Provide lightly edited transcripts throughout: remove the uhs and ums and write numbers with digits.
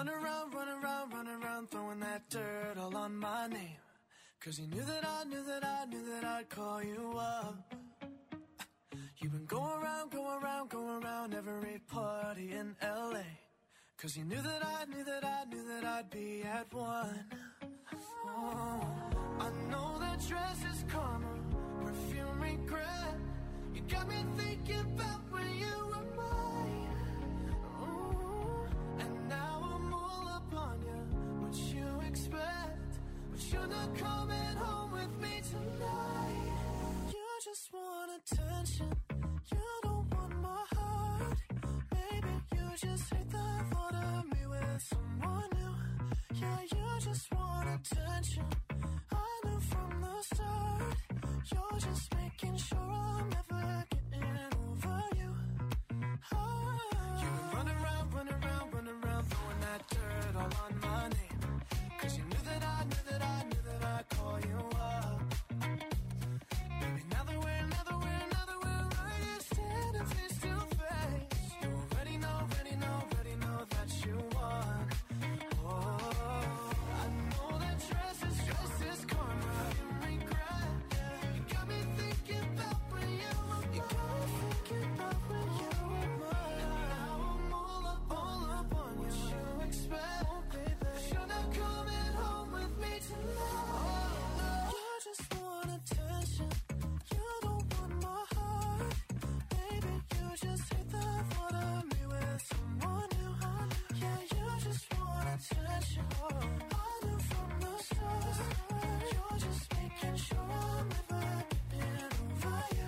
run around, throwing that dirt all on my name. Cause you knew that I'd call you up. You've been going around every party in LA. Cause you knew that I'd be at one. Oh, I know that dress is karma, perfume regret. You got me thinking about when you were mine. Oh, and now I'm all up on you. What you expect? But you're not coming home with me tonight. You just want attention. You don't want my heart. Baby, you just hate the thought of me with someone new. Yeah, you just want attention. I knew from the start. You're just making sure I'm never getting over you. Oh. You were running around, throwing that dirt all on my name. Cause you knew that I'd call you up. Baby, now that we're right here standing face to face. You already know that you won. Oh, I know that dress is karma, you regret. You got me thinking about when you were mine. Now I'm all up on you. What you expect? Oh, baby, you're not coming home with me tonight. You just want attention. You don't want my heart. Baby, you just hate the thought of me with someone new. Yeah, you just want attention. I knew from the start. You're just making sure I'm never getting over you.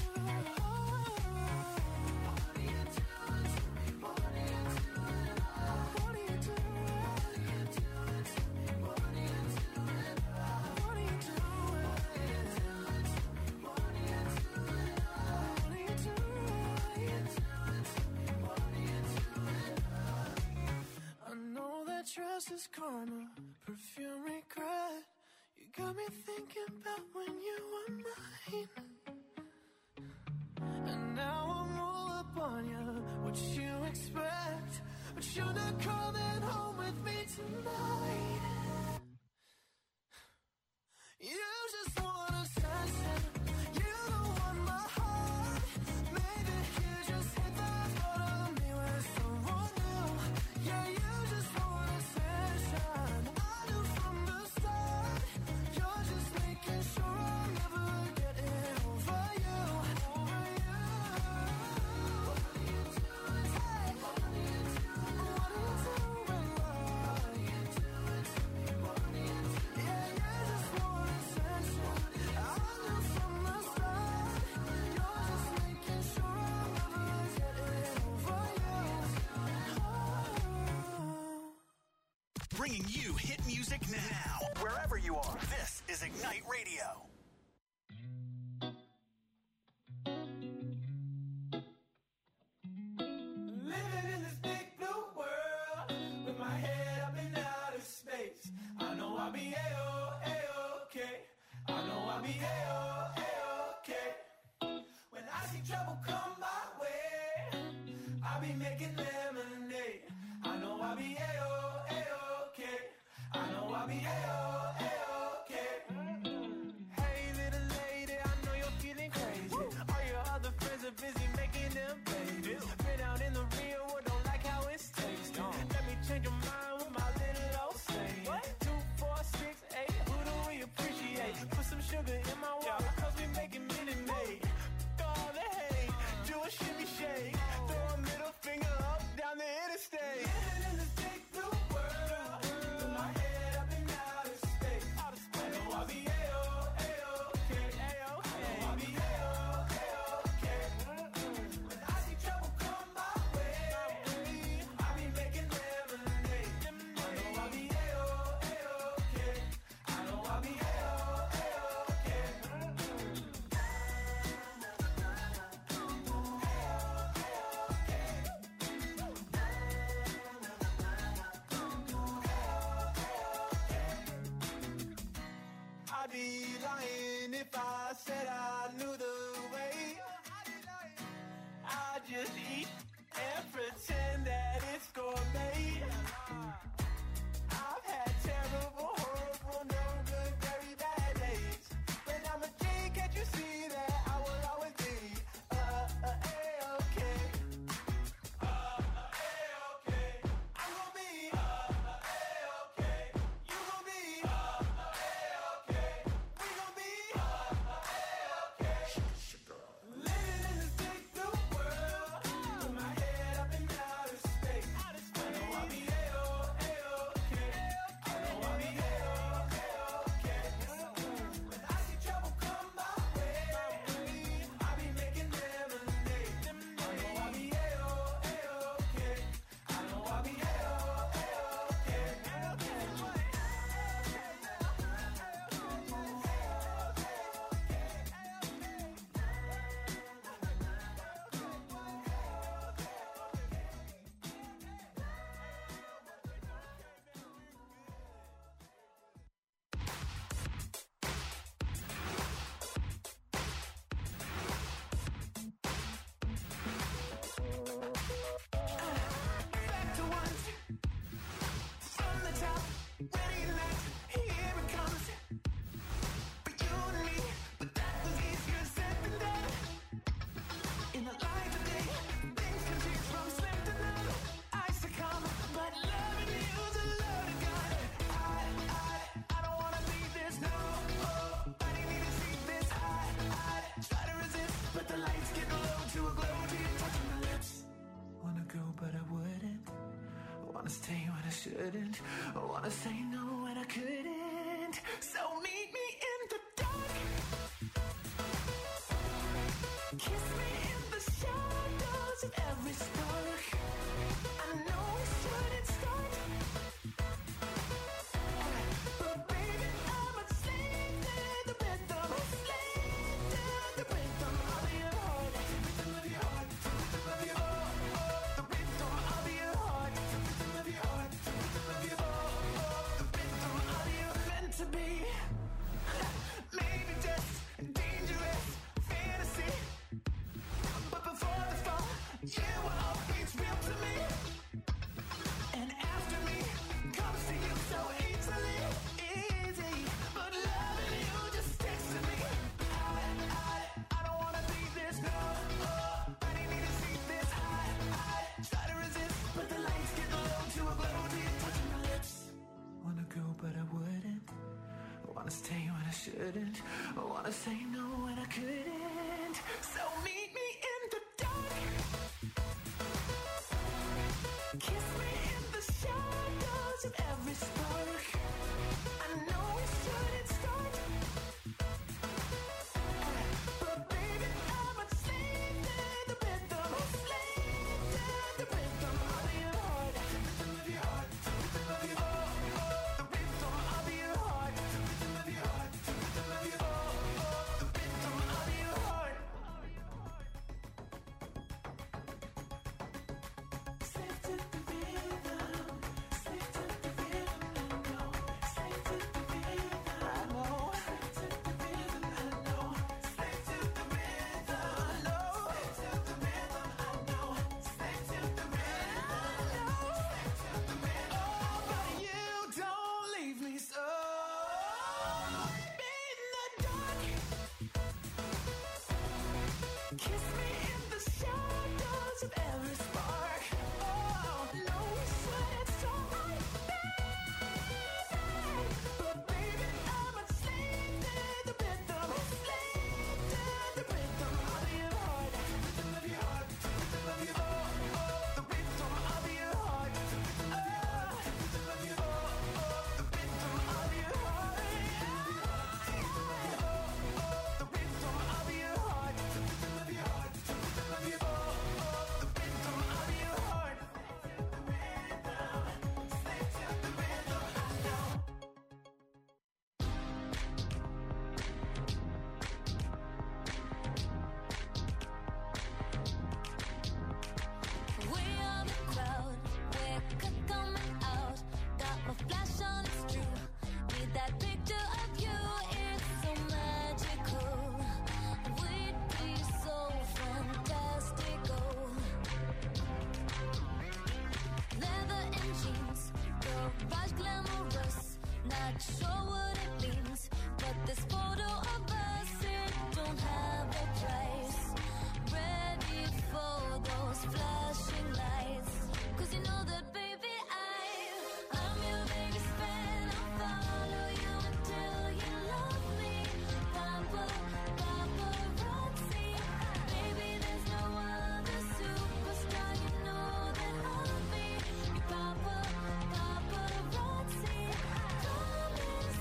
What are you doing to me? What are you doing? What are you doing? What are you doing to me? What are you doing? What are you doing? What are you doing to me? What are you doing? What are you doing? I know that dress is karma, perfume regret. You got me thinking about when you were mine. And now I'm all up on you. What you expect? But you're not coming home with me tonight. You just want attention. You don't want my heart. Maybe you just hate the thought of me with someone new. Yeah, you just want attention. I knew from the start. You're just making sure I'm never getting over you. Over you. What are you doing? Hey, what are you doing? What are you doing? What are you doing to me? What are you doing? Yeah, you just want attention. I knew from the start. You're just making sure I'm never getting over you. Oh. Bringing you hit music now, wherever you are. This is Ignite Radio. Living in this big blue world with my head up in outer space. I know I'll be A-okay. I know I'll be A-okay. When I see trouble come my way, I'll be making lemonade. I know I'll be A-okay. I know I'll be A-okay. Hey little lady, I know you're feeling crazy. All your other friends are busy making them babies. Been out in the real world, don't like how it's tasting. Let me change your mind with my little old saying. 2, 4, 6, 8, who do we appreciate? Put some sugar in my water, cause we making Minute Maid. All the hate, do a shimmy shake. Throw a middle finger up down the interstate. Living in this big blue world with my head up in outer space. I know I'll be A-okay. I know I'll be A-okay. When I see trouble come my way, I'll be making lemonade. I know I'll be A-okay. I know I'll be A-okay. I'd be lying if I said I knew the way. I just eat and pretend that it's gourmet. shouldn't. I wanna say no when I couldn't. So meet me in the dark. Kiss me in the shadows of every spark. I know we shouldn't start, but baby, I'm a slave to the rhythm. A slave to the rhythm of your heart. The rhythm of your heart. The rhythm of your heart. The rhythm of your heart. The rhythm of your heart. The rhythm of your heart. The rhythm of your meant to be. Maybe just dangerous fantasy, but before the fall, you were always real to me. And after me comes to you so easily, easy. But loving you just sticks to me. I don't wanna leave this, no. I didn't need to see this. I try to resist, but the lights get low to a glow till you're touching my lips. Wanna go, but I wouldn't. I wanna stay when I shouldn't. I wanna say no when I couldn't. So meet me in the dark. Kiss me in the shadows of every spark. I know we shouldn't start, but baby, I'm a slave to the rhythm. A slave to the rhythm of your heart. The rhythm of your heart. The rhythm of your heart. The rhythm of your heart. The rhythm of your heart. The rhythm of your heart. The rhythm of your heart. Slave to the rhythm. Slave to the rhythm. I know. Slave to the rhythm. I know. Slave to the rhythm. I know. Slave to the rhythm. I know. Slave to the rhythm. I know. Slave to the rhythm. I know. Slave to the rhythm. Oh, but you don't leave me so in the dark. Kiss me in the shadows of every spark. Oh, no, we shouldn't start, but baby, I'm a slave to the rhythm. A slave to the rhythm of your heart. The rhythm of your heart. The rhythm of your heart. The rhythm of your heart. The rhythm of your heart. The rhythm of your heart. The rhythm of your heart. The rhythm of your heart. The rhythm of your heart. The rhythm of your heart. The rhythm of your heart. Slave to the rhythm. I know. We are the crowd, we're coming out. Got my flash on, it's true. Need that picture of you, it's so magical. We'd be so fantastical. Leather and jeans, garage glamorous. Not sure what it means, but this photo of us, it don't have a price. Ready for those flashing lights, 'cause you know that baby I'm your biggest fan. I'll follow you until you love me. Paparazzi, baby there's no other superstar, you know that I'll be your paparazzi. Come and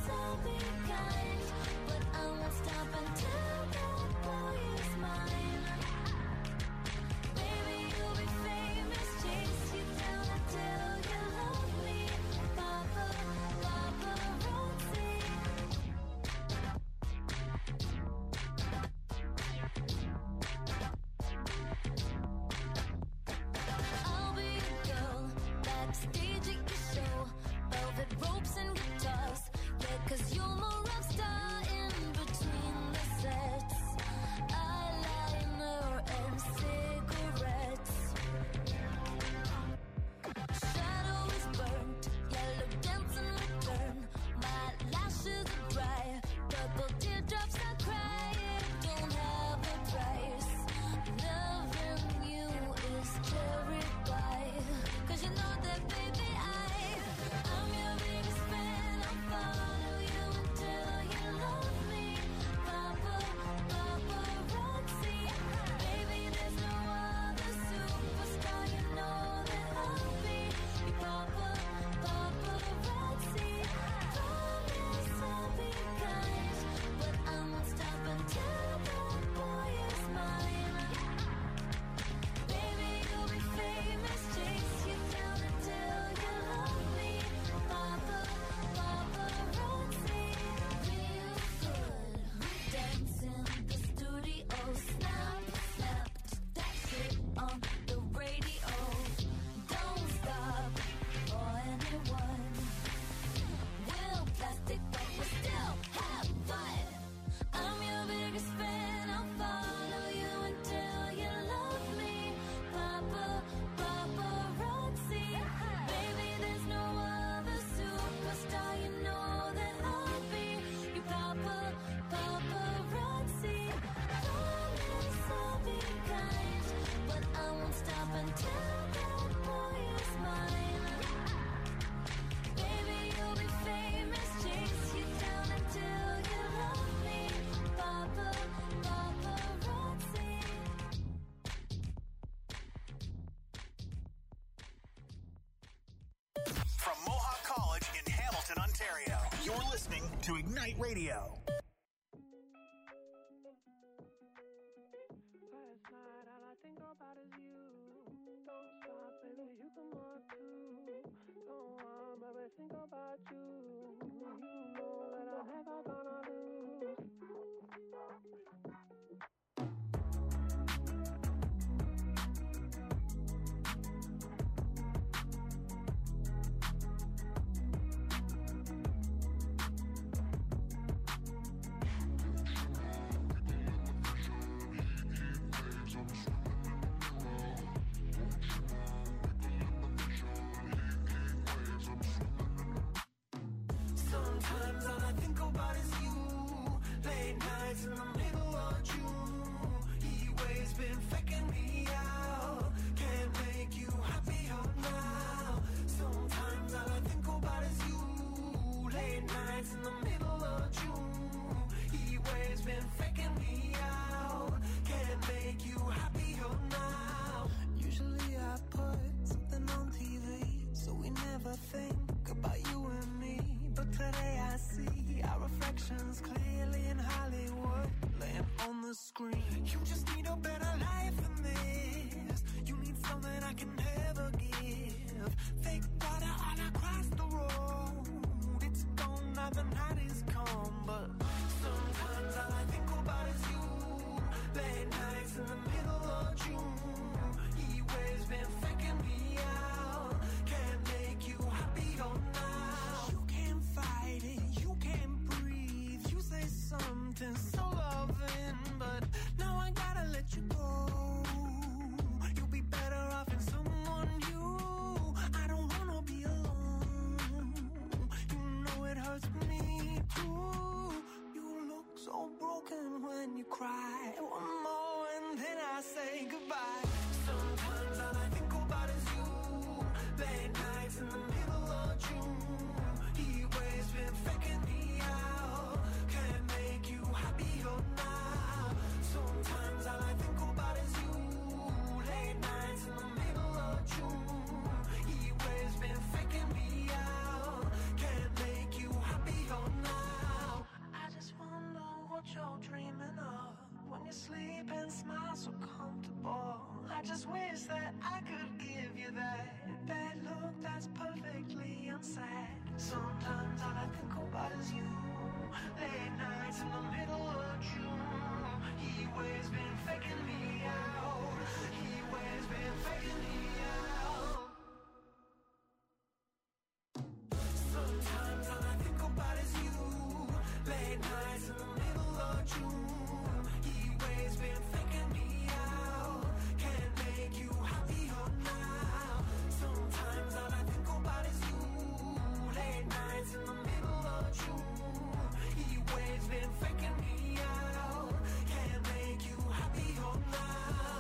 to Ignite Radio. Last night, all I think about is you. Don't stop, baby, you can walk too. Don't want, baby, think about you. You know that I'm never gonna lose. Sometimes all I think about is you. Late nights in the middle of June. Heat waves been faking me out. Can't make you happier now. Sometimes all I think about is you. Late nights in the middle of June. Heat waves been faking me out. Can't make you happier now. Usually I put something on TV, so we never think about you and me. But today I see our reflections clearly in Hollywood, laying on the screen. You just need a better life than this. You need something I can never give. Fake water all across the road. It's gone now, the night is come. But sometimes all I think about is you. Late nights in the middle of June. Heat waves been faking me out. Can't make you happier now. You can't fight it, you can't breathe. You say something so loving, but now I gotta let you go. You'll be better off in someone new. I don't wanna be alone. You know it hurts me too. You look so broken when you cry. One more and then I say goodbye. Sometimes all I think about is you. Late nights in the middle of June. Heat waves been faking me out. Can't make you happier now. Sometimes all I think about is you. Late nights in the middle of June. Heat waves been faking me out. Can't make you happier now. I just wonder what you're dreaming of when you sleep and smile so comfortable. I just wish that I could give you that look that's perfectly unsaid. Sometimes all I think about is you. Late nights in the middle of June. Heat waves been faking me out. Heat waves been faking me out. Sometimes all I think about is you. Late nights in the middle of June. Heat waves been faking me out. Can't make you happier now. Sometimes all I think about is you. Late nights in the middle of June. Heat waves been faking me out. Can't make you happier now.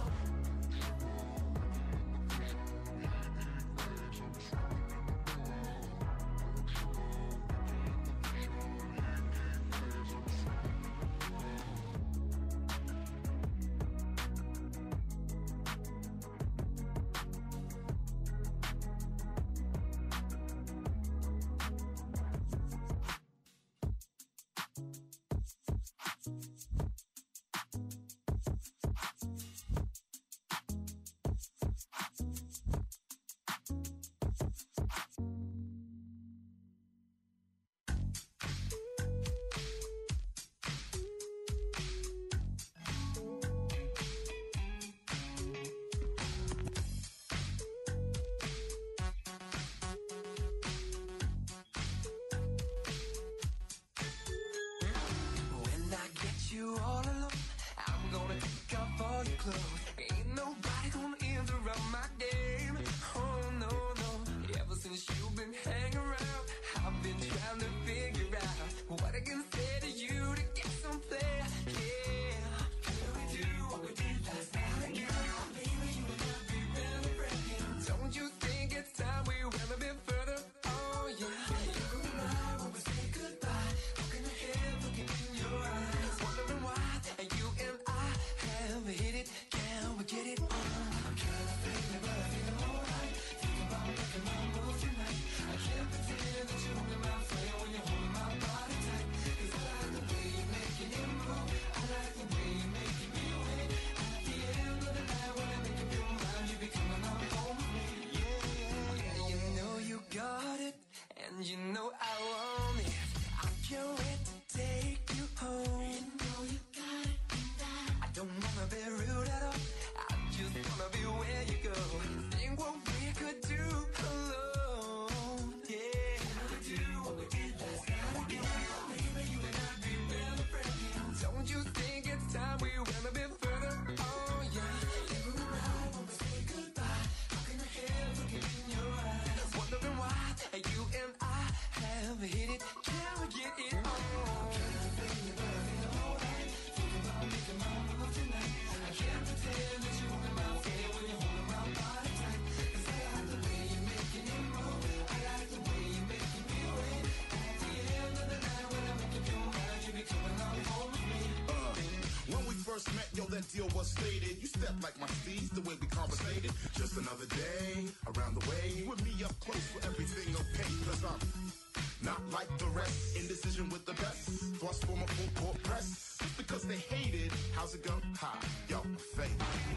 deal was stated. You step like my steez, the way we conversated. Just another day around the way. You and me up close for everything okay. Cause I'm not like the rest. Indecision with the best. Thrust for my full court press. Just because they hated, how's it go? Ha, yo, fake.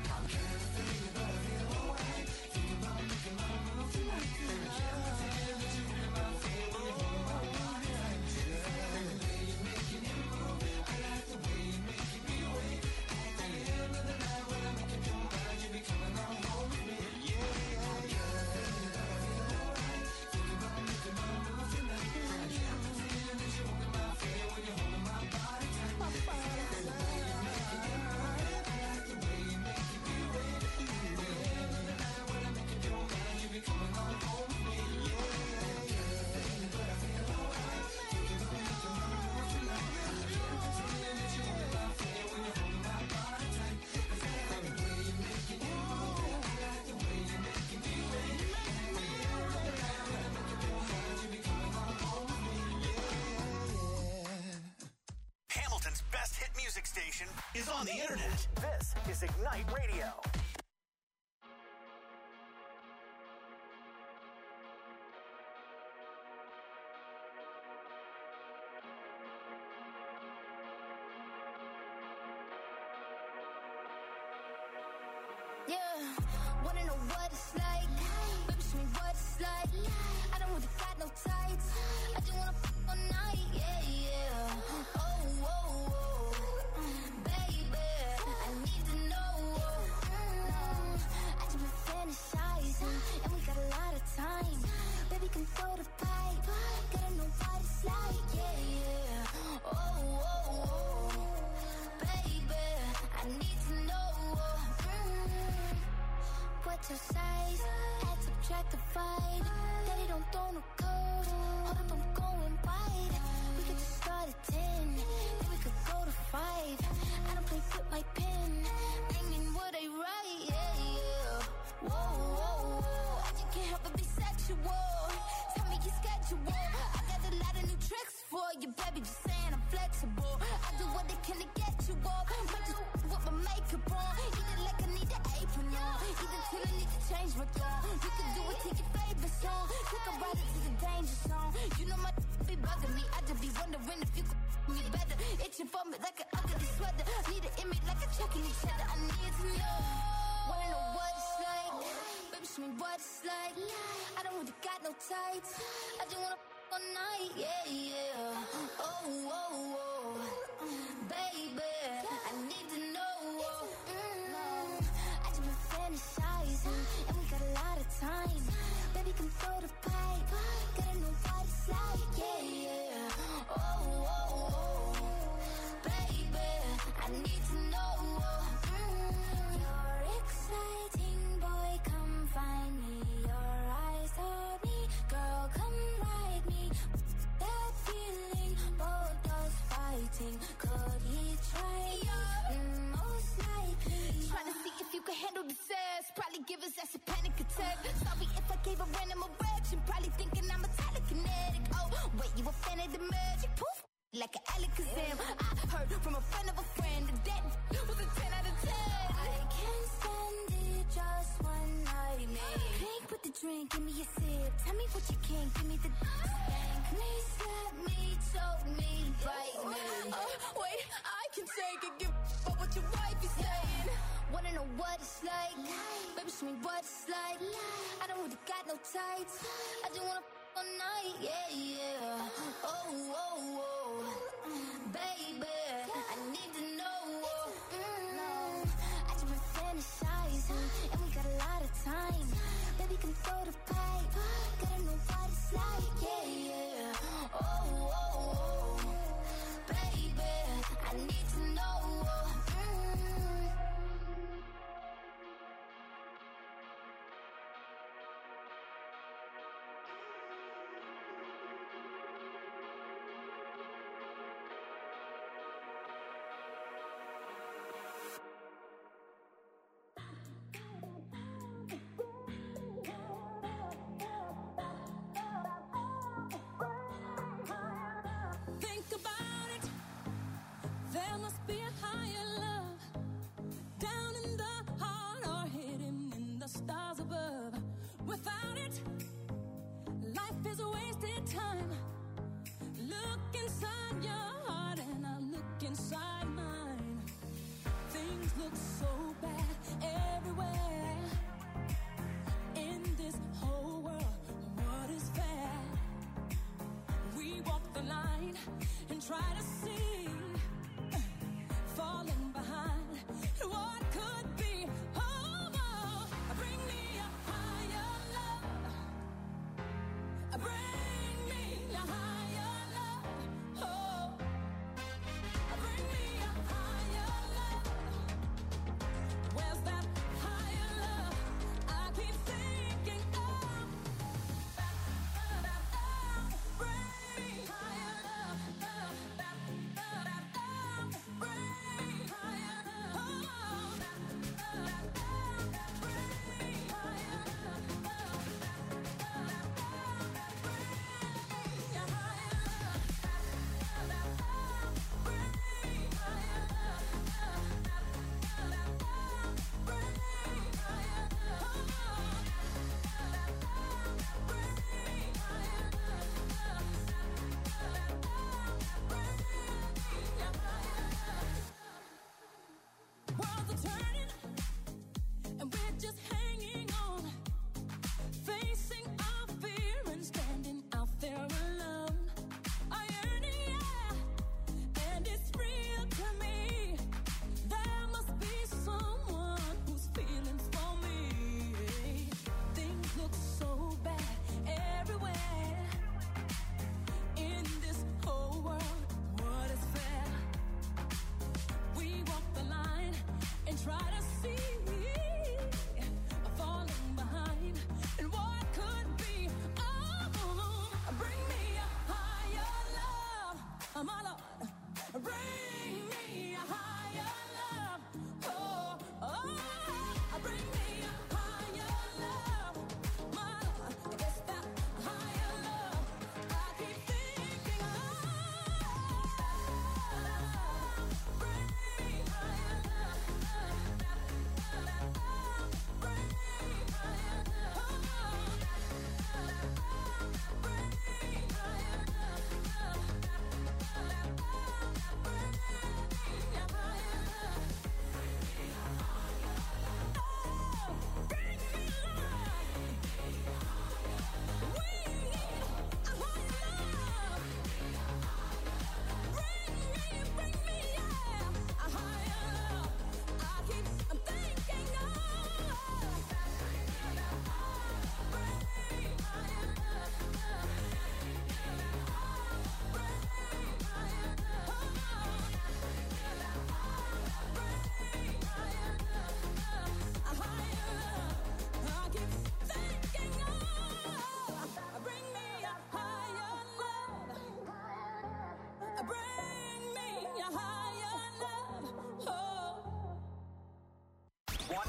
Hamilton's best hit music station is on the internet. This is Ignite Radio. Yeah, wanna know what it's like? Baby, show me what it's like. I don't really got no tights. I just wanna f all night, yeah, yeah. Oh, oh, oh, baby, I need to know. I just been fantasizing, and we got a lot of time. Baby, come throw the pipe. Gotta know what it's like, yeah, yeah. Oh, oh, oh, baby, I need to know. What's your size? Add, subtract, divide. Daddy don't throw no code. Hold up, I'm going wide. We could just start at 10, then we could go to 5. I don't play with my pen. Bringing what I write, yeah, yeah. Whoa, whoa, whoa. I just can't help but be sexual. Tell me your schedule. I got a lot of new tricks for you, baby. Just saying I'm flexible. I do what they can to get you up. Might just with my makeup on. Eat it like I need an apron on. Eat it till I need to change my tone. You can do it till your favorite song. Take a ride into the danger zone. You know my be bugging me. I just be wondering if you could me better. Itching for me like an ugly sweater. Need an image like a checking each other. I need to know. Wanna know what it's like? Baby, show me what it's like. I don't really got no tights. I just wanna f all night, yeah, yeah. Oh, oh, oh, baby, I need to know. I just been fantasizing, and we got a lot of time. Baby, come throw the pipe. Gotta know what it's like, yeah, yeah. Oh, oh, oh, baby, I need to know. You're exciting, boy, come find me. Your eyes told me, girl, come ride me. That feeling, both us fighting. Could he try you? Most likely. Trying to see if you can handle the sass. Probably give us that's a panic attack. Sorry if I gave a random erection. Probably thinking I'm a telekinetic. Oh, wait, you a fan of the magic? Poof, like an Alakazam. I heard from a friend of a friend that was a 10 out of 10. I can't stand it, just one night, man. Drink with the drink, give me a sip. Tell me what you can, give me the stank. Please slap me, choke me, bite me. Wait, I can take it, give up what your wife is saying. Wanna know what it's like? Baby, show me what it's like. I don't really got no tights. I just wanna f all night, yeah, yeah. Oh, oh, oh, baby, I need to know. I just been fantasizing, and we got a lot of time. Baby, come throw the pipe. Gotta know what it's like, yeah, yeah. Oh, oh, oh, baby, I need to know. Think about it. There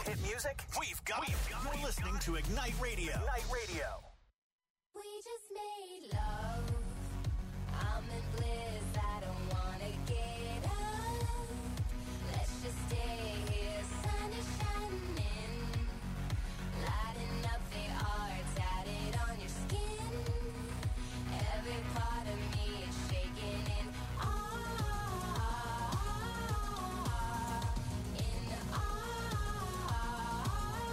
hit music? We've got it. You're listening to Ignite Radio. Ignite Radio. We just made love. I'm in bliss. I don't wanna get up. Let's just stay here. Sun is shining, lighting up the art tatted on your skin. Every part of me is shaking in awe. In awe.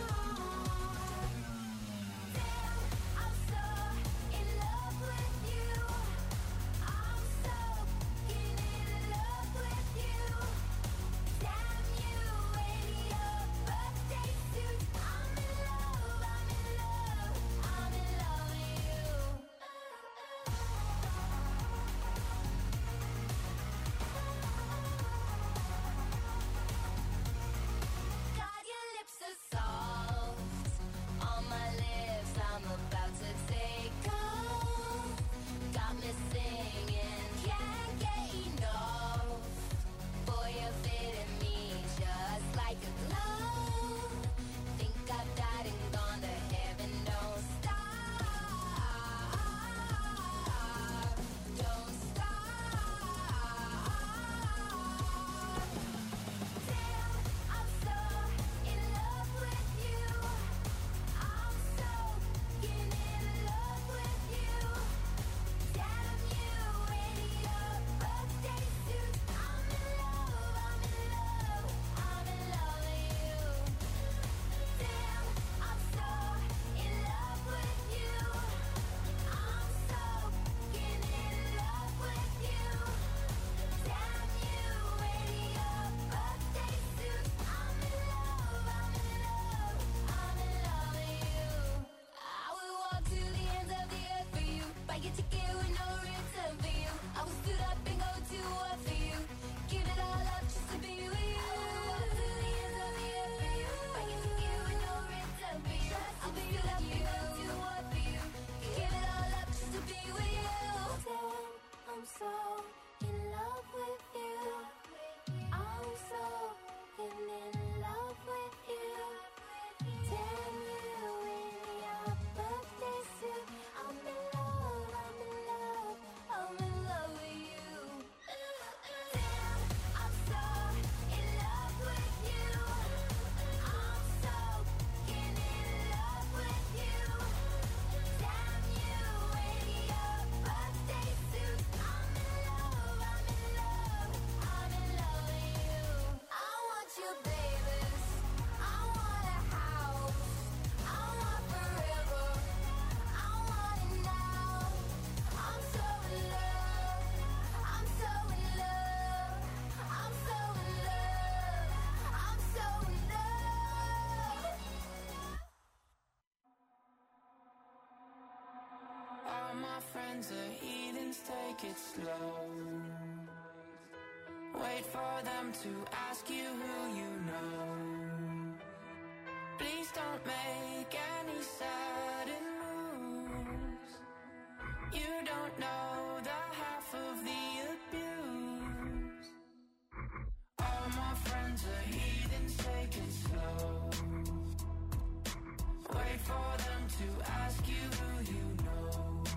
Damn, I'm so in love with you. I'm so in love with you. Damn you in your birthday suit. I'm in love, I'm in love, I'm in love with you. God, your lips are soft on my lips. I'm about to take off. Got me singing, can't get enough. Boy, you're fitting me just like a glove. Think I've died and gone to heaven. Don't stop, don't stop. Damn, I'm so in love with you. I'm so in love with you. Damn you in your birthday suit. I'm in love, I'm in love, I'm in love with you. Damn, I'm so in love with you. I'm so in love with you. Damn you in your birthday suit. I'm in love, I'm in love, I'm in love with you. I would walk to the ends of the earth for you. Buy your ticket with no return for you. I would stood up and go to war for you. Give it all up just to be with you. I would walk to the ends of the earth for you. Buy your ticket with no return for you. I would stood up and go to war for you. Give it all up just to be with you. Damn, I'm so in love with you. I'm so in love with you. Damn you in your birthday suit. I'm in love, I'm in love, I'm in love with you. Damn, I'm so in love with you. I'm so in love with you. Damn you in your birthday suit. I'm in love, I'm in love, I'm in love with you. I want you, babies. I want a house. I want forever. I want it now. I'm so in love. I'm so in love. I'm so in love. I'm so in love. All my friends are heathens, take it slow. Wait for them to ask you who you know. Please don't make any sudden moves. You don't know the half of the abuse. All my friends are heathens, take it slow. Wait for them to ask you who you know.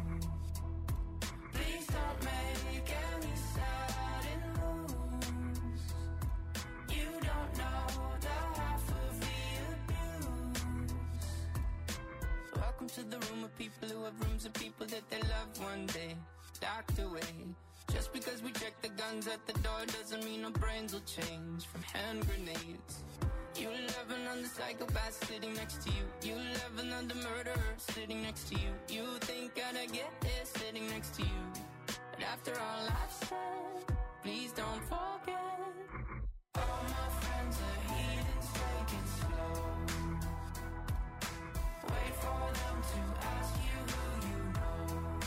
Please don't make any sudden moves. You don't know the half of the abuse. Welcome to the room of people who have rooms of people that they love one day docked away. Just because we check the guns at the door doesn't mean our brains will change from hand grenades. You love another psychopath sitting next to you. You love another murderer sitting next to you. You think I'd get it sitting next to you. But after all I've said, please don't forget. All my friends are heathens, take it slow. Wait for them to ask you who you know.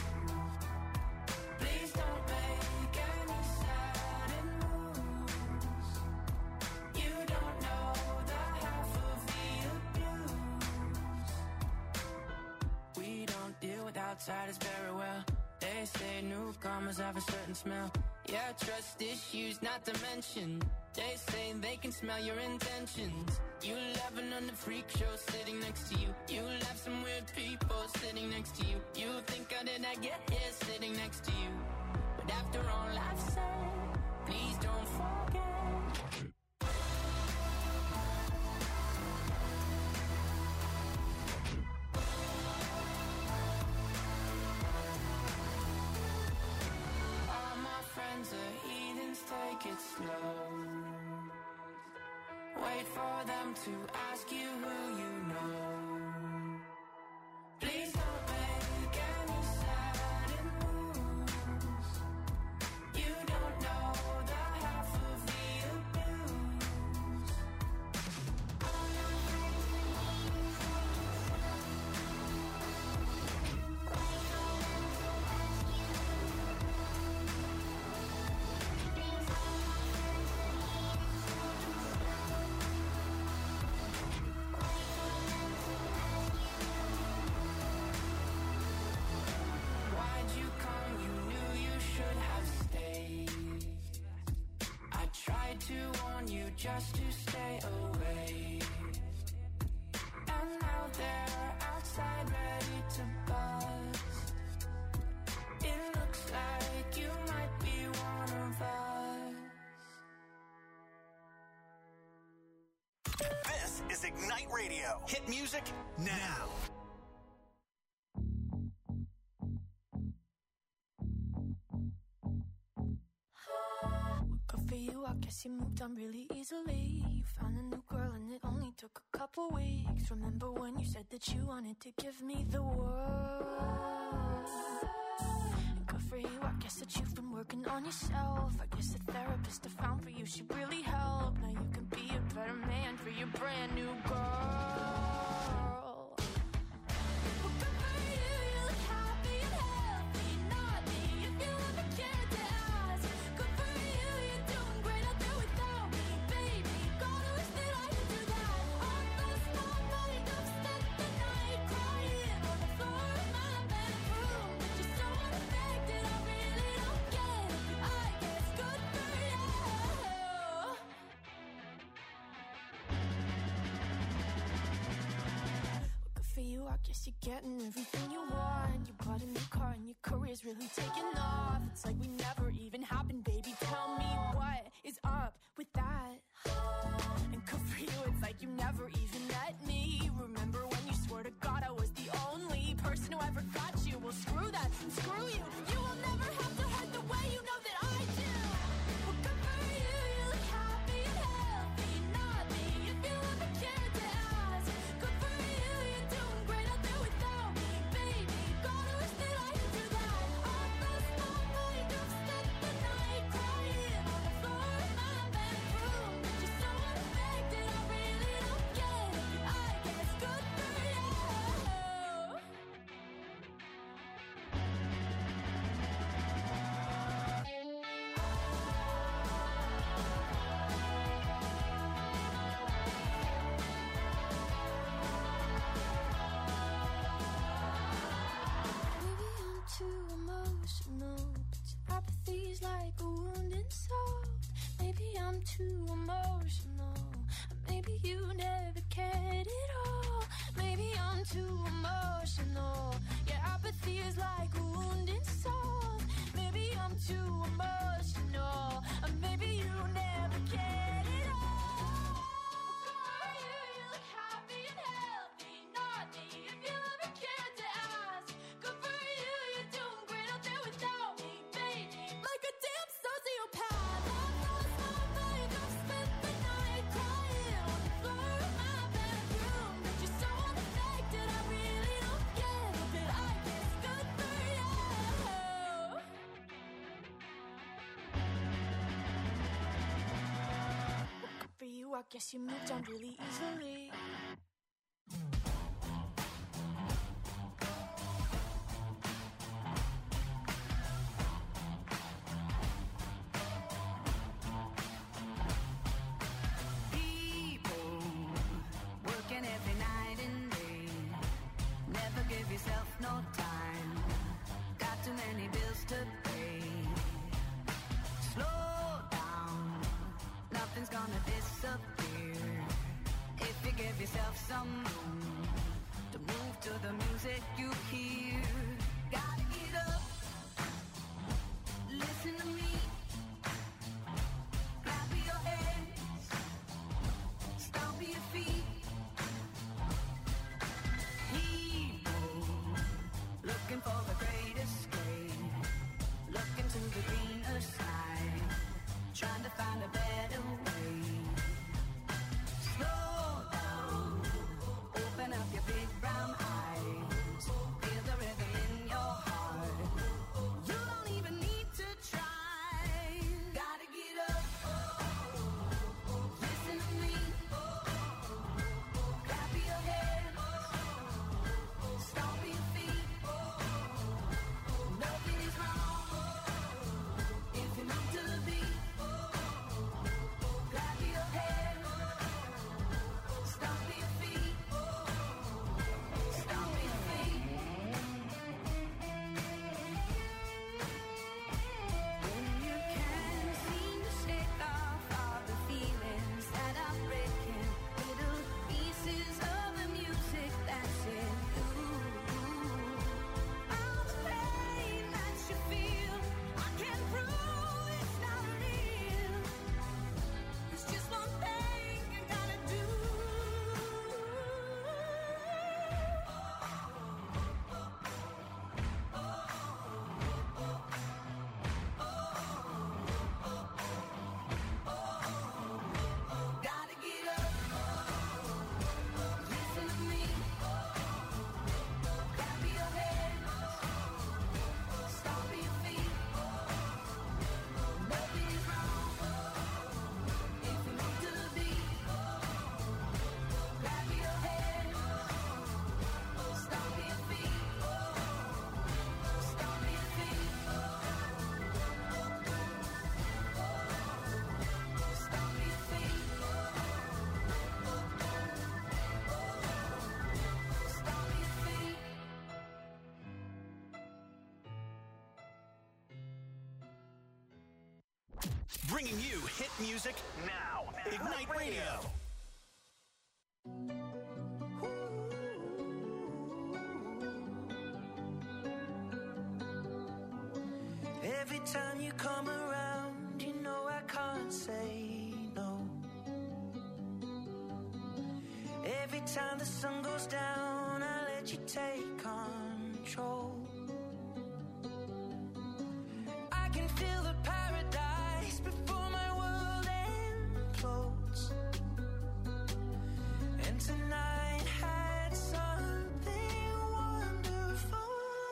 Please don't make any sudden moves. You don't know the half of the abuse. We don't deal with outsiders very well. They say newcomers have a certain smell. Yeah, trust issues not to mention. They say they can smell your intentions. You laughing on the freak show sitting next to you. You laugh some weird people sitting next to you. You think how did I get here sitting next to you? But after all I've said, please don't forget. All my friends are heathens, take it slow. Wait for them to ask you who you know. Please don't make any sudden moves. You don't know the half of the abuse. Why'd you come? You knew you should have stayed. I tried to warn you just to stay away. And now they're outside ready to bust. It looks like you might be one of us. This is Ignite Radio. Hit music now. Good for you, I guess you moved on really easily. You found a new girl and it only took a couple weeks. Remember when you said that you wanted to give me the world? And good for you, I guess that you've been working on yourself. I guess the therapist I found for you, she really helped. Now you can be a better man for your brand new girl. Well, good for you, you look happy and healthy. Not me, if you ever cared to ask. Good for you, you're doing great out there without me, baby. God, I wish that I could do that. I lost my mind, I've spent the night crying on the floor of my bedroom. But you're so unaffected, I really don't get it. I guess good for you. Good for you, I guess you're getting everything you want. You bought a new car and your career's really taking off. It's like we never even happened, baby. Tell me what is up with that. And good for you, it's like you never even met me. Remember when you swore to God I was the only person who ever got you? Well, screw that and screw you. You will never have to hurt the way you know that I do. Well, good for you, you look happy and healthy. Not me, if you ever cared to ask. Good for you, you're doing great out there without me, baby. God, I wish that I could do that. I lost my mind, I've spent the night crying on the floor of my bedroom. But you're so unaffected, I really don't get it. I guess good for you. Maybe I'm too emotional, but your apathy's like a wounded soul. Maybe I'm too emotional, or maybe you never cared at all. Maybe I'm too emotional, your apathy is like a wounded soul. Maybe I'm too emotional, or maybe you never cared at all. Good for you, you look happy and healthy. Not me, if you ever cared to ask. Good for you, you're doing great out there without me, baby. Like a damn sociopath. I lost my mind, I've spent the night crying on the floor of my bedroom. But you're so unaffected, I really don't get it. But I guess good for you. Well, good for you, I guess you moved on really easily. People working every night and day. Never give yourself no time. Got too many bills to pay. Bringing you hit music now. Ignite Radio. Every time you come around, you know I can't say no. Every time the sun goes down, I let you take control. I can feel the paradise before my world implodes. And tonight had something wonderful.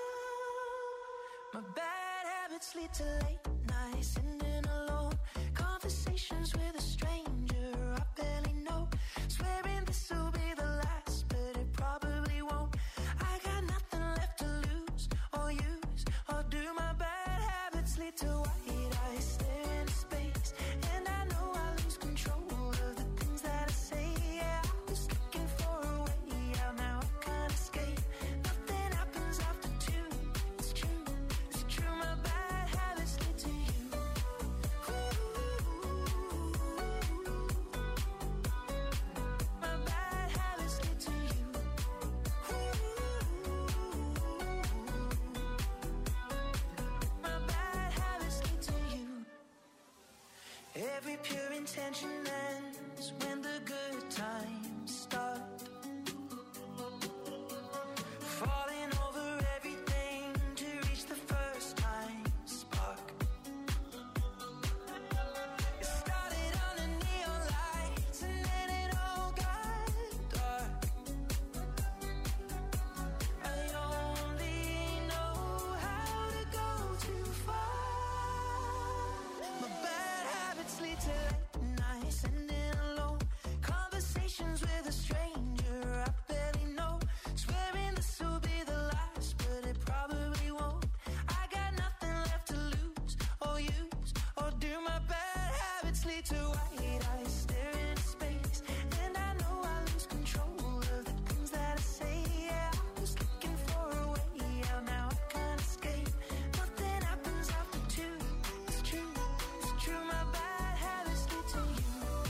My bad habits lead to late nights, sitting alone, conversations with a stranger I barely know, swearing this will be the last, but it probably won't. I got nothing left to lose or use or do. My bad habits lead to white eyes, stare into space, and I know I lose control of the things that I say. Yeah, I was looking for a way out, now I can't escape. Nothing happens after two. It's true, it's true. My bad habits lead to you. My bad habits lead to you. My bad habits lead to you. Every pure intention ends when the good times start. Falling over everything to reach the first time spark. It started on the neon lights and then it all got dark. I only know how to go too far. My bad habits lead to late nights, sitting alone, conversations with a stranger I barely know, swearing this will be the last, but it probably won't. I got nothing left to lose or use or do. My bad habits lead to white eyes, stare into space, and I know I lose control of the things that I say. Yeah, I was looking for a way out, now I can't escape. Nothing happens after two. It's true, it's true. My bad habits lead to you.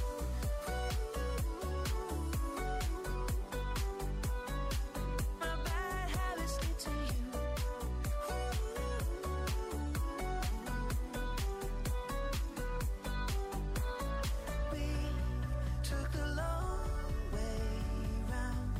My bad habits lead to you. We took the long way round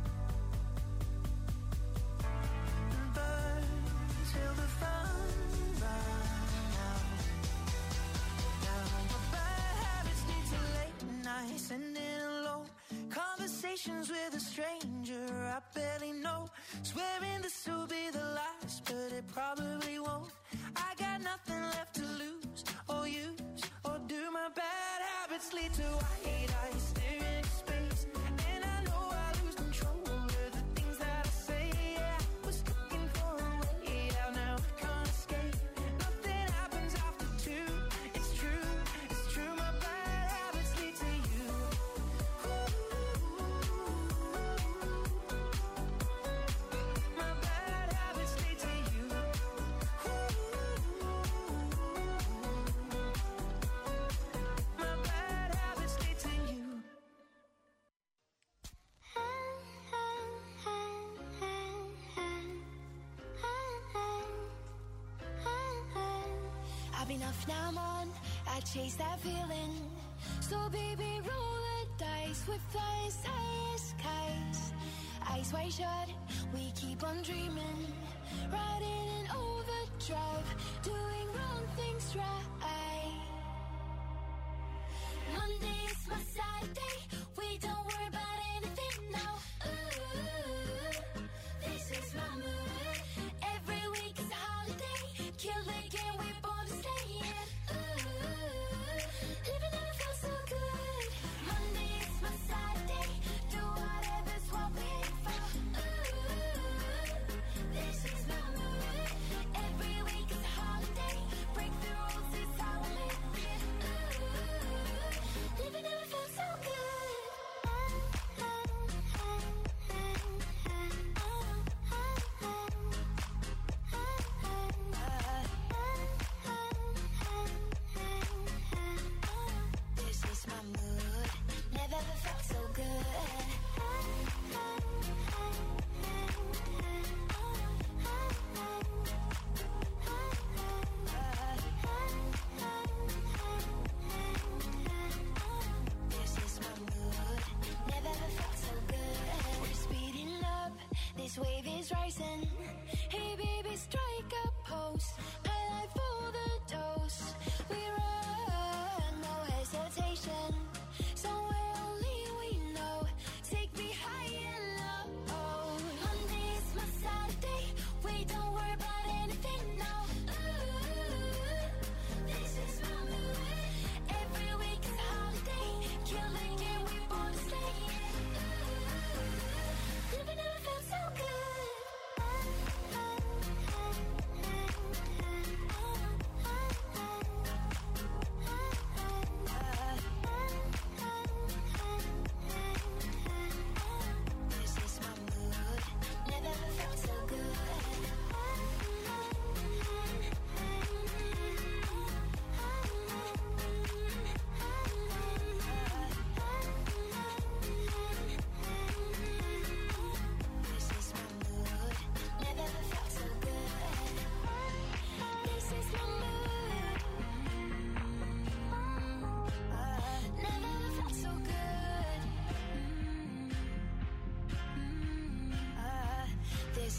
and burned till the fun ran out. Now my bad habits lead to late nights, sitting alone, conversations with a stranger I barely know, swearing this will be the last, but it probably won't. I got nothing left to lose or use or do. My bad habits lead to white eyes, stare into space, and I know I lose control of the things that I say. Yeah, I was looking for a way out, now I can't escape. Nothing happens after two. It's true, it's true. My bad habits lead to you. My bad habits lead to you. My bad habits lead to you. I've been off, now I'm on. I chase that feeling. So baby, roll the dice with flying skies. Eyes wide shut, we keep on dreaming. Riding in overdrive, doing wrong things right. Monday's my sad day. We don't worry about anything now. Ooh, this is my mood. Every week is a holiday. Kill the game, we're born to stay in. Ooh, living never felt so good. Monday is my sad day. Do whatever's what we for. Ooh, this is my mood. Every week is a holiday. Break the rules, it's how we live it. Ooh, living never felt so good.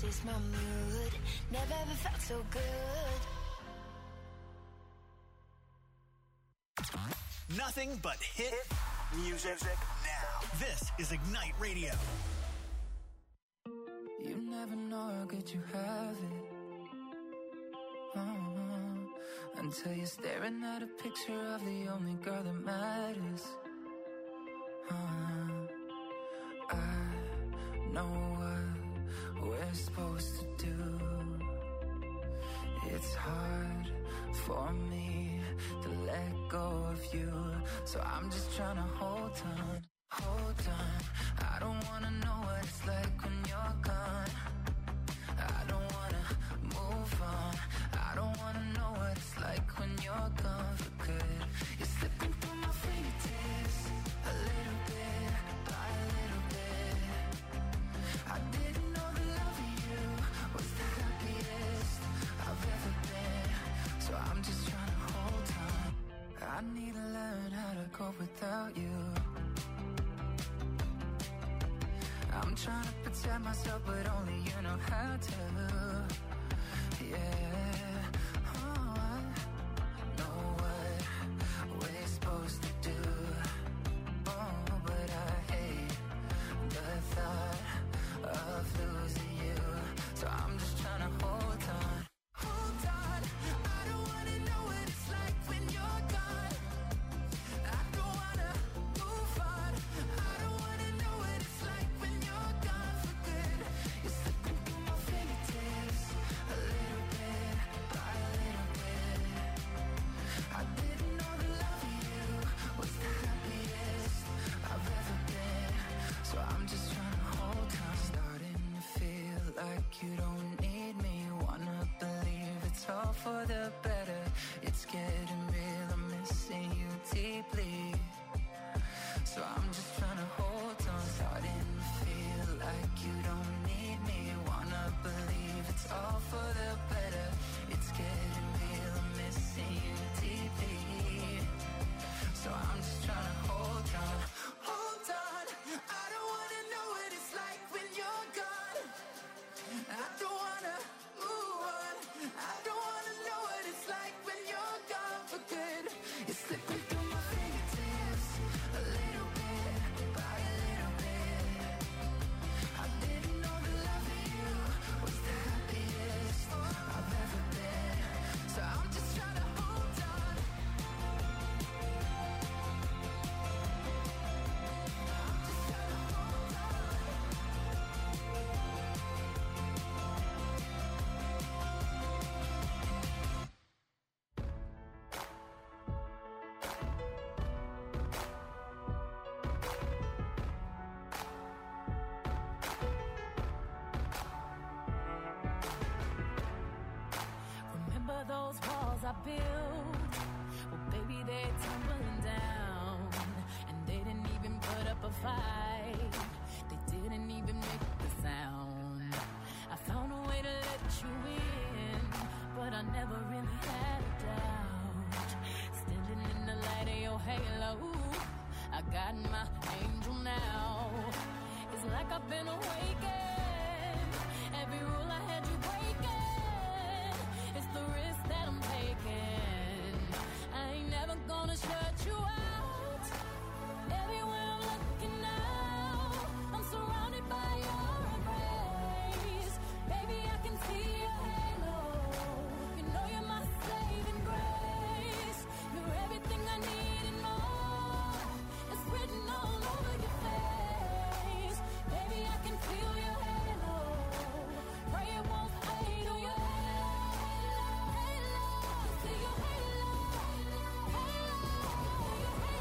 is my mood. Never ever felt so good. Nothing but hit music now. This is Ignite Radio. You never know how good you have it. Until you're staring at a picture of the only girl that matters. I know what we're supposed to do. It's hard for me to let go of you, so I'm just trying to hold on. I don't wanna know what it's like when you're gone. I don't wanna move on. I don't wanna know what it's like when you're gone for good. You're slipping through my fingertips, a little bit by a little bit. I didn't know the love of you was the happiest I've ever been, so I'm just trying to hold on. I need to learn how to cope without you. I'm trying to protect myself, but only you know how to. Yeah, oh, I know what we're supposed to do. Oh, but I hate the thought of losing you, so I'm just trying to hold on. Hold on, I don't wanna know what it's like when you're gone. I don't wanna move on. I don't wanna know what it's like when you're gone for good. You're slipping through my fingertips, a little bit by a little bit. I didn't know the love of you was the happiest I've ever been, so I'm just trying to hold on. Starting to feel like you don't need me. Wanna believe it's all for the better. It's getting real, I'm missing you deeply, so I'm just trying to hold on. Starting to feel like you don't need me. Wanna believe it's all for the better. It's getting real, I'm missing you deeply, so I'm just trying to hold on. Hold on, I don't wanna know what it's like when you're gone. I don't wanna move on. I don't wanna know what it's like when you're gone for good. You're slipping through my fingertips, a little bit by a little bit. I didn't know the love of you was the happiest I've ever been, so I'm just trying to hold on. Remember those walls I built? Well, baby, they're tumbling down. And they didn't even put up a fight. They didn't even make the sound. I found a way to let you in, but I never really had a doubt. Standing in the light of your halo, I got my angel now. It's like I've been awakened. Every rule I had you breaking. It's the risk that I'm taking. I ain't never gonna shut you out. Everywhere I'm looking now, I'm surrounded by your embrace. Baby, I can see your halo. You know you're my saving grace. You're everything I need and more. It's written all over your face. Baby, I can feel your halo. Pray it won't fade. Oh, your halo, halo, see your halo, halo, your halo.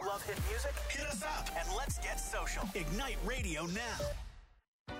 love hit music? Hit us up and let's get social. Ignite Radio now.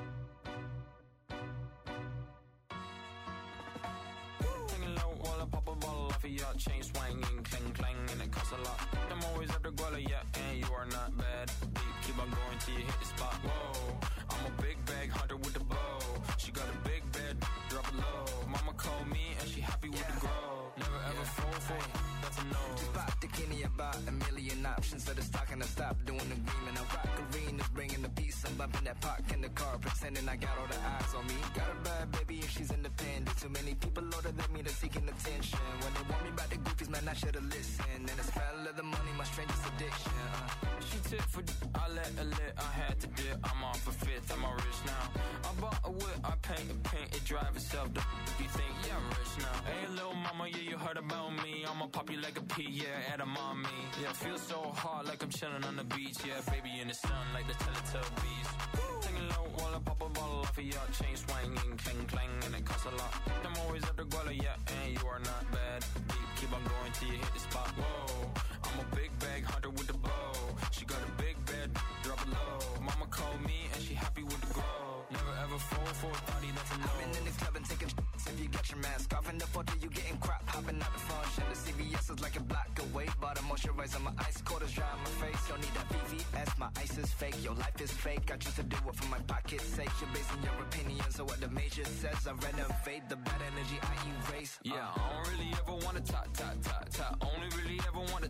Hanging low while I pop a bottle off of your chain swinging, clang clang, and it costs a lot. I'm always after Guala, yeah, and you are not bad. Deep, keep on going till you hit the spot. Whoa, I'm a big bag hunter with the bow. She got a big bed, drop it low. Mama called me and she happy with the grow. Never ever fall for it, that's a no. Just pop the Kenny about a million options. So the stock and I stop doing the green. And I rock arenas, bringing the peace. I'm bumping that park in the car, pretending I got all the eyes on me. Got a bad baby and she's independent. Too many people older than me, they're seeking attention. When they want me about the goofies, man, I should've listened. And the smell of the money, my strangest addiction. She tip for I let her lit, I had to dip. I'm off a fifth, I'm all rich now. I bought a whip, I paint it drive itself. The you think, yeah, I'm rich now. Hey, little mama, yeah, you heard about me. I'ma pop you like a pea, yeah, at a mommy. Yeah, feel so hot like I'm chilling on the beach. Yeah, baby in the sun like the Teletubbies. Hanging low while I pop a bottle off of your chain swinging, clang clang, and it costs a lot. I'm always after Guala, yeah, and you are not bad. Deep, keep on going till you hit the spot. Whoa, I'm a big bag hunter with the bow. She got a big bed, drop it low. Mama called me and she happy with the grow. Never ever fall for a thotty, that's a no. I've been in the club and taking shots. If you get your mask off in the photo, you getting crap. Hopping out the function. The CVS is like a block away. Bought a moisturizer, my ice cold is dry on my face. Don't need that VVS, my ice is fake. Your life is fake. I choose to do it for my pocket's sake. You're basing your opinions on what the major says. I renovate the bad energy I erase. Yeah, I don't really ever wanna top. Only really ever wanna.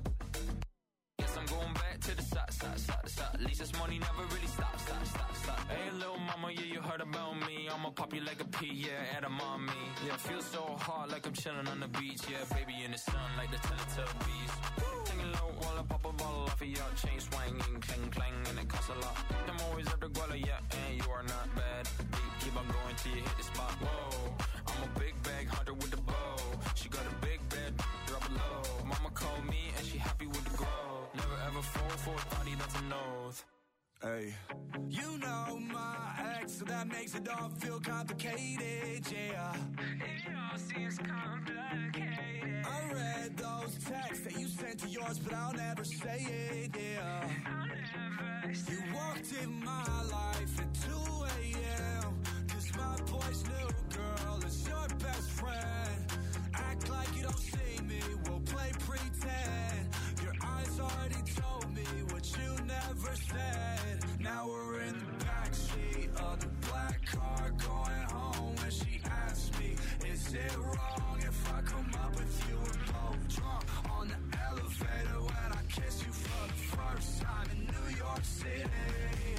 Yes, I'm going back to the side. At least this money never really stop. Hey, little mama, yeah, you heard about me. I'ma pop you like a pea, yeah, at a mommy. Yeah, feel so hot like I'm chilling on the beach. Yeah, baby in the sun like the Teletubbies. Hanging low while I pop a bottle off of your chain swinging, clang clang, and it costs a lot. I'm always after Guala, yeah, and you are not bad. Deep, keep on going till you hit the spot. Whoa, I'm a big bag hunter with the bow. She got a big bed, drop it low. Mama called me and she happy with the grow. Never ever fall for a thotty, that's a nose. Hey, you know my ex, so that makes it all feel complicated, yeah. It all seems complicated. I read those texts that you sent to yours, but I'll never say it, yeah. I'll never say you walked in my life at 2 a.m. Cause my boy's new girl is your best friend. Act like you don't see me, we'll play pretend. Your eyes already told me what you never said. Now we're in the backseat of the black car going home. When she asked me, is it wrong if I come up with you? We're both drunk on the elevator when I kiss you for the first time in New York City.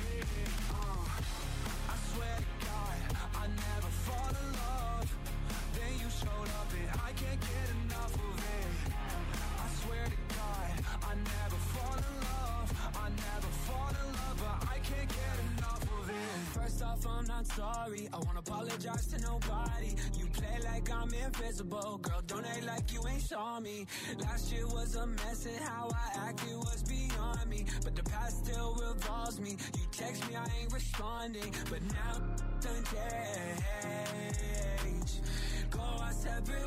I swear to God, I never fall in love. Then you showed up and I can't get enough of it. I swear to God, I never fall in love. I never fall in love, but I can't get enough of it. First off, I'm not sorry. I won't apologize to nobody. You play like I'm invisible. Girl, don't act like you ain't saw me. Last year was a mess and how I acted was beyond me. But the past still revolves me. You text me, I ain't responding. But now done change. Go our separate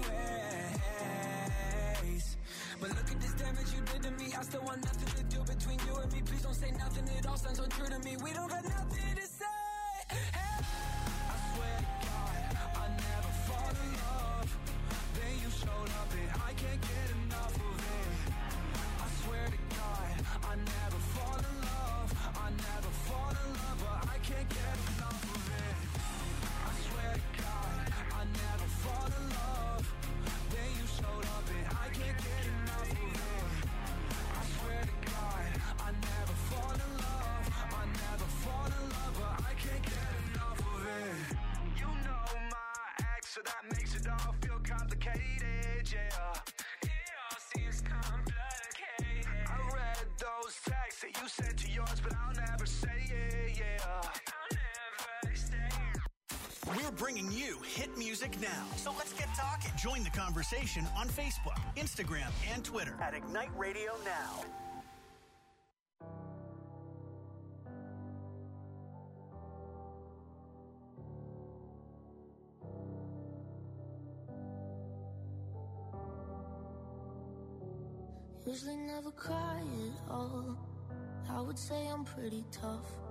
ways. But look at this damage you did to me. I still want nothing to do between you and me. Please don't say nothing, it all sounds untrue to me. We don't got nothing to say. Hey. I swear to God, I never fall in love. Then you showed up and I can't get enough of it. I swear to God, I never fall in love. I never fall in love, but I can't get enough of it. I swear to God, I never fall in love. Then you showed up and I can't get enough of it. I swear to God, I never fall in love. I never fall in love, but I can't get enough of it. You know my ex, so that makes it all feel complicated, yeah. It all seems complicated. I read those texts that you sent to yours, but I'll never say it, yeah. I'll never say it. We're bringing you hit music now. So let's get talking. Join the conversation on Facebook, Instagram, and Twitter at Ignite Radio Now. Usually never cry at all. I would say I'm pretty tough.